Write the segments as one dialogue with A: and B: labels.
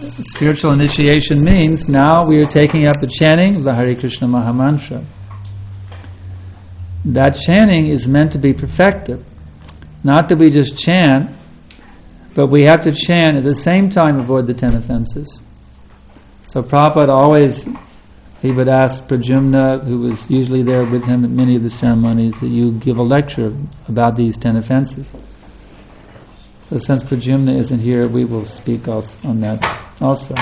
A: spiritual initiation means now we are taking up the chanting of the Hare Krishna Mahamantra. That chanting is meant to be perfected. Not that we just chant, but we have to chant at the same time avoid the 10 offenses. So Prabhupada always, he would ask Pradyumna, who was usually there with him at many of the ceremonies, that you give a lecture about these 10 offenses. So since Pradyumna isn't here, we will speak on that also.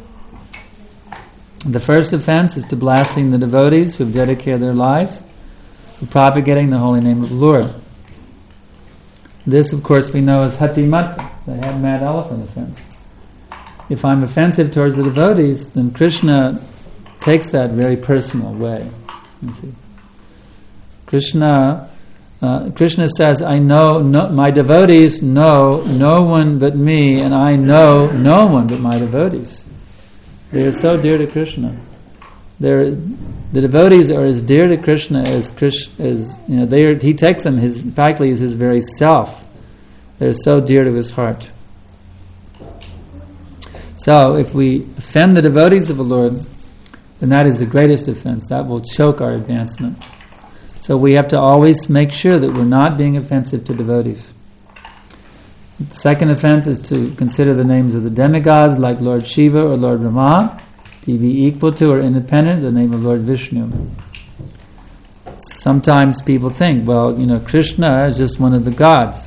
A: The first offense is to blaspheme the devotees who have dedicated their lives to propagating the holy name of the Lord. This, of course, we know as Hatimata, the head mad elephant offense. If I'm offensive towards the devotees, then Krishna takes that very personal way. You see, Krishna says, "I know my devotees know no one but me, and I know no one but my devotees." They are so dear to Krishna. The devotees are as dear to Krishna as he takes them. Practically, is his very self. They're so dear to his heart. So, if we offend the devotees of the Lord, then that is the greatest offense. That will choke our advancement. So we have to always make sure that we're not being offensive to devotees. The second offense is to consider the names of the demigods like Lord Shiva or Lord Rama to be equal to or independent of the name of Lord Vishnu. Sometimes people think, well, Krishna is just one of the gods.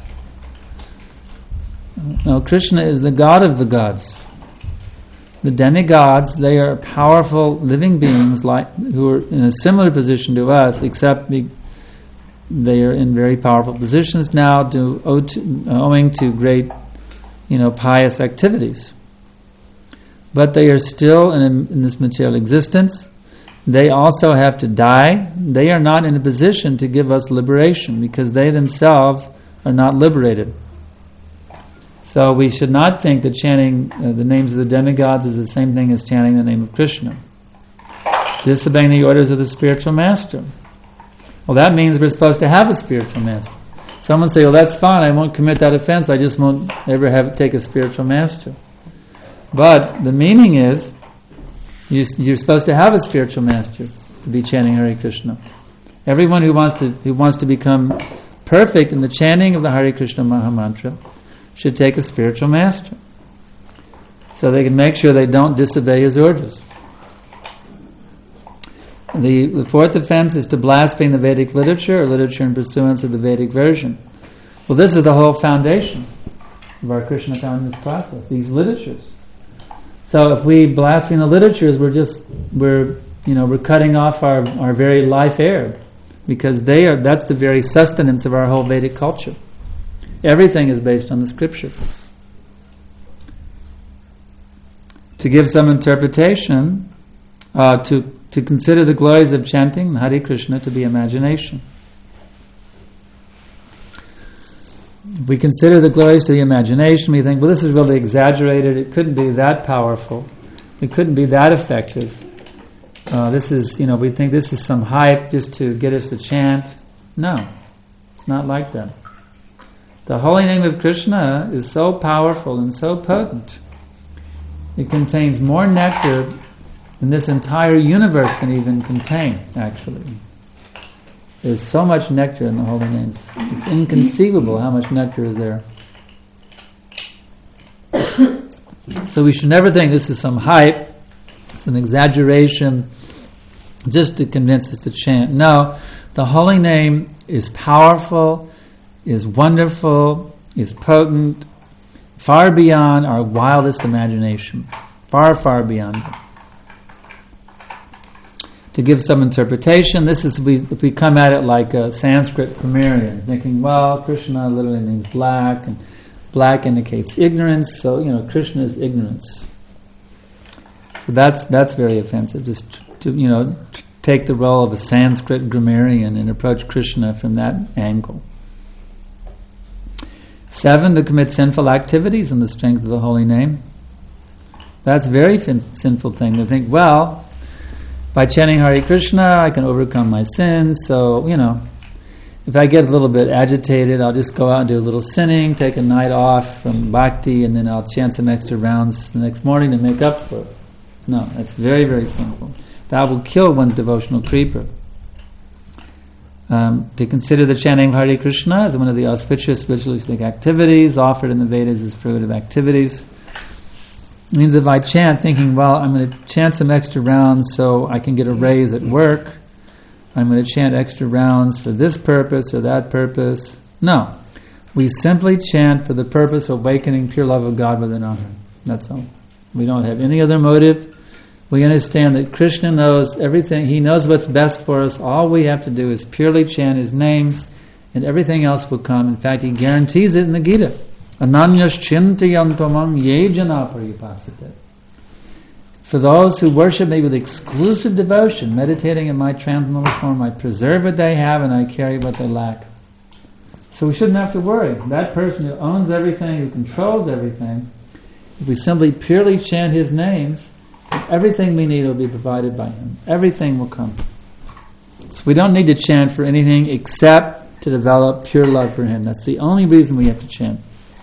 A: No, Krishna is the God of the gods. The demigods, they are powerful living beings who are in a similar position to us, except they are in very powerful positions now owing to great, pious activities. But they are still in this material existence. They also have to die. They are not in a position to give us liberation because they themselves are not liberated. So we should not think that chanting the names of the demigods is the same thing as chanting the name of Krishna. Disobeying the orders of the spiritual master. Well, that means we're supposed to have a spiritual master. Someone say, well, that's fine, I won't commit that offense, I just won't ever take a spiritual master. But the meaning is, you're supposed to have a spiritual master to be chanting Hare Krishna. Everyone who wants to become perfect in the chanting of the Hare Krishna Mahamantra should take a spiritual master, so they can make sure they don't disobey his orders. The fourth offense is to blaspheme the Vedic literature or literature in pursuance of the Vedic version. Well, this is the whole foundation of our Krishna consciousness process, these literatures. So if we blaspheme the literatures, we're cutting off our very life air, because that's the very sustenance of our whole Vedic culture. Everything is based on the scripture. To give some interpretation, to consider the glories of chanting Hare Krishna to be imagination. If we consider the glories to the imagination, we think, well, this is really exaggerated. It couldn't be that powerful. It couldn't be that effective. We think this is some hype just to get us to chant. No, it's not like that. The holy name of Krishna is so powerful and so potent. It contains more nectar than this entire universe can even contain, actually. There's so much nectar in the holy names. It's inconceivable how much nectar is there. So we should never think this is some hype, it's an exaggeration, just to convince us to chant. No, the holy name is powerful, is wonderful, is potent, far beyond our wildest imagination. Far, far beyond it. To give some interpretation, if we come at it like a Sanskrit grammarian, thinking, well, Krishna literally means black, and black indicates ignorance, so Krishna is ignorance. So that's very offensive. Just to take the role of a Sanskrit grammarian and approach Krishna from that angle. 7, to commit sinful activities in the strength of the holy name. That's a very sinful thing to think, well, by chanting Hare Krishna, I can overcome my sins, so, if I get a little bit agitated, I'll just go out and do a little sinning, take a night off from bhakti, and then I'll chant some extra rounds the next morning to make up for it. No, that's very, very simple. That will kill one's devotional creeper. To consider the chanting of Hare Krishna as one of the auspicious ritualistic activities offered in the Vedas as fruitive activities. It means if I chant thinking, well, I'm going to chant some extra rounds so I can get a raise at work, I'm going to chant extra rounds for this purpose or that purpose. No. We simply chant for the purpose of awakening pure love of God within our heart. That's all. We don't have any other motive. We understand that Krishna knows everything. He knows what's best for us. All we have to do is purely chant His names, and everything else will come. In fact, He guarantees it in the Gita. Ananyas chintayantamam ye jana paripasate. For those who worship me with exclusive devotion, meditating in my transcendental form, I preserve what they have and I carry what they lack. So we shouldn't have to worry. That person who owns everything, who controls everything, if we simply purely chant His names, everything we need will be provided by Him. Everything will come. So we don't need to chant for anything except to develop pure love for Him. That's the only reason we have to chant.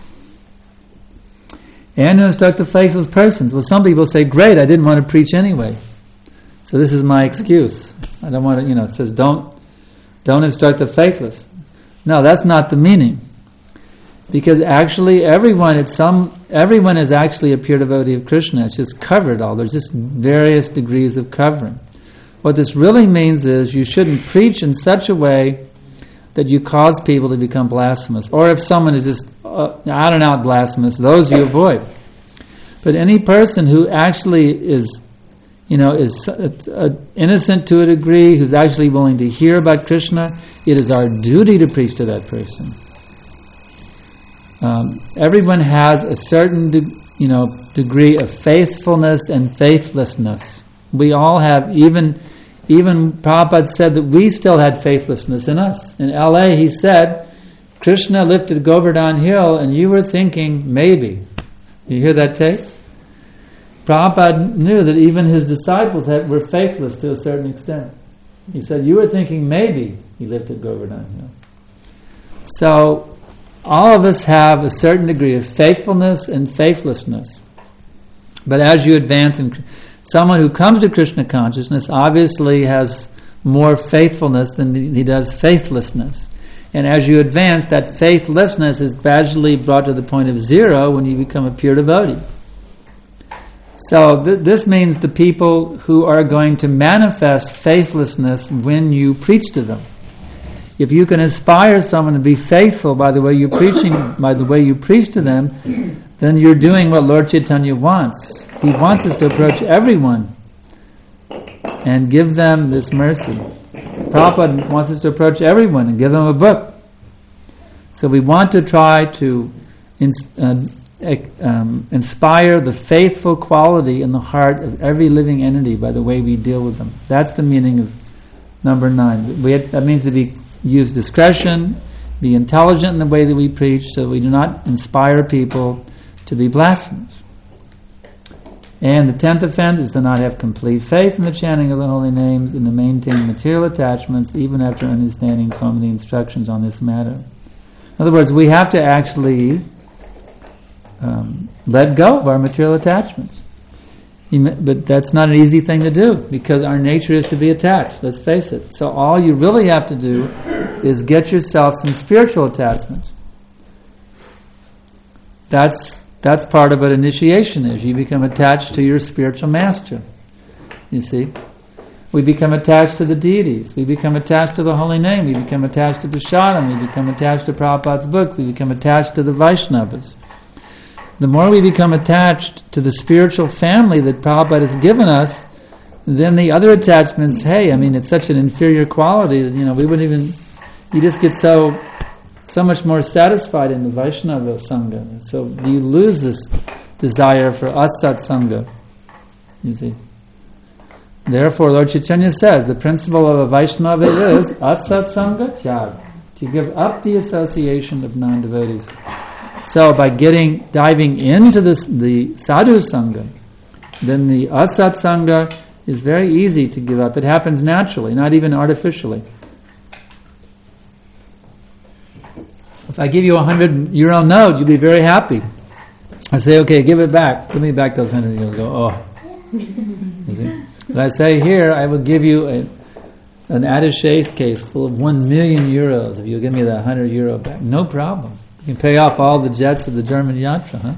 A: And to instruct the faithless persons. Well, some people say, great, I didn't want to preach anyway. So this is my excuse. I don't want to, it says don't instruct the faithless. No, that's not the meaning. Because actually everyone is actually a pure devotee of Krishna. It's just covered all. There's just various degrees of covering. What this really means is you shouldn't preach in such a way that you cause people to become blasphemous. Or if someone is just out and out blasphemous, those you avoid. But any person who actually is innocent to a degree, who's actually willing to hear about Krishna, it is our duty to preach to that person. Everyone has a certain degree of faithfulness and faithlessness. We all have, even Prabhupada said that we still had faithlessness in us. In LA he said, Krishna lifted Govardhan Hill and you were thinking, maybe. You hear that tape? Prabhupada knew that even his disciples were faithless to a certain extent. He said, you were thinking maybe he lifted Govardhan Hill. So, all of us have a certain degree of faithfulness and faithlessness. But as you advance, someone who comes to Krishna consciousness obviously has more faithfulness than he does faithlessness. And as you advance, that faithlessness is gradually brought to the point of zero when you become a pure devotee. So this means the people who are going to manifest faithlessness when you preach to them. If you can inspire someone to be faithful by the way you're preaching, by the way you preach to them, then you're doing what Lord Chaitanya wants. He wants us to approach everyone and give them this mercy. Prabhupada wants us to approach everyone and give them a book. So we want to try to inspire the faithful quality in the heart of every living entity by the way we deal with them. That's the meaning of number 9. That means to use discretion, be intelligent in the way that we preach, so we do not inspire people to be blasphemous. And the 10th offense is to not have complete faith in the chanting of the holy names and to maintain material attachments even after understanding some of the instructions on this matter. In other words, we have to actually let go of our material attachments. But that's not an easy thing to do because our nature is to be attached, let's face it. So all you really have to do is get yourself some spiritual attachments. That's part of what initiation is. You become attached to your spiritual master. You see? We become attached to the deities. We become attached to the holy name. We become attached to Prasadam. We become attached to Prabhupada's books. We become attached to the Vaishnavas. The more we become attached to the spiritual family that Prabhupada has given us, then the other attachments, it's such an inferior quality that, we wouldn't even, you just get so much more satisfied in the Vaishnava Sangha. So you lose this desire for Asat Sangha, you see. Therefore, Lord Chaitanya says, the principle of a Vaishnava is Asat Sangha Tyag, to give up the association of non-devotees. So by diving into the Sadhu Sangha, then the Asat Sangha is very easy to give up. It happens naturally, not even artificially. if I give you €100 note, you'll be very happy. I say, okay, give it back. Give me back those 100. You'll go, oh. You see? But I say here, I will give you an attaché case full of €1 million if you give me that €100 back. No problem. You can pay off all the jets of the German Yatra, huh?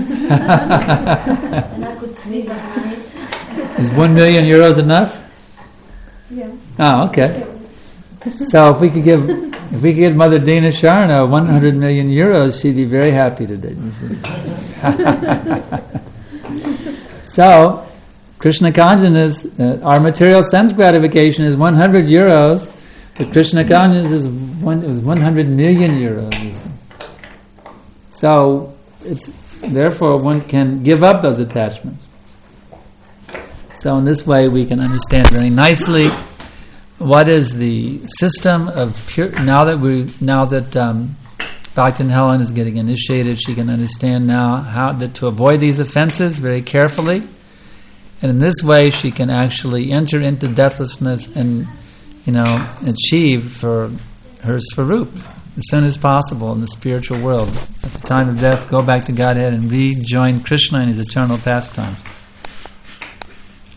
B: And I could sleep at night.
A: Is €1 million enough?
B: Yeah.
A: Oh, okay. So if we could give Mother Dina Sharna €100 million, she'd be very happy today. So, Krishna consciousness, our material sense gratification is €100, but Krishna consciousness is 100 million euros. So, therefore one can give up those attachments. So in this way we can understand very nicely what is the system of pure. Now that Bhaktin Helen is getting initiated, she can understand now how to avoid these offenses very carefully, and in this way she can actually enter into deathlessness and achieve for her Svarup as soon as possible in the spiritual world. At the time of death, go back to Godhead and rejoin Krishna in his eternal pastimes.